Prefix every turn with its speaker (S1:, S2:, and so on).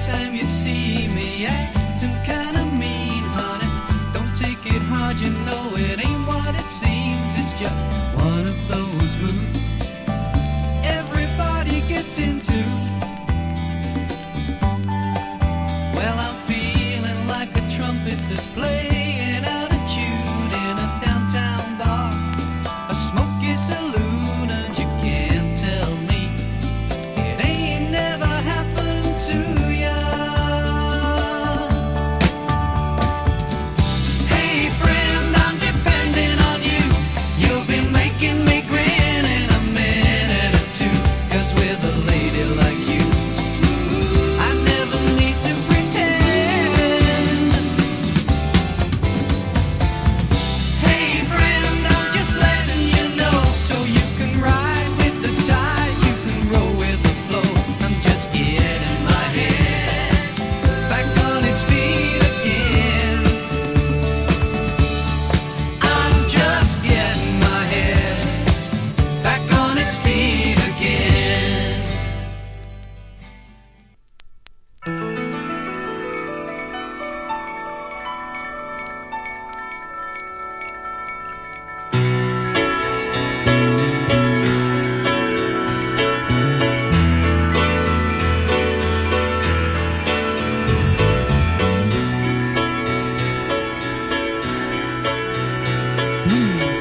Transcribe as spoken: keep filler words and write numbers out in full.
S1: time you see me acting kinda mean, honey, don't take it hard, you know it ain't what it seems. It's just one of those moves everybody gets into. Well, I'm feeling like a trumpet that's playing out a tune in a downtown bar, a smoky saloon, and you can't tell me it ain't never happened to ya. Hey friend, I'm depending on you. You'll be making me grin in a minute or two, 'cause with a lady like you, I never need to pretend. Hey friend, I'm just letting you know, so you can ride with the tide, you can roll with the flow. I'm just getting my head back on its feet again. I'm just getting my head back on its feet again. Mm.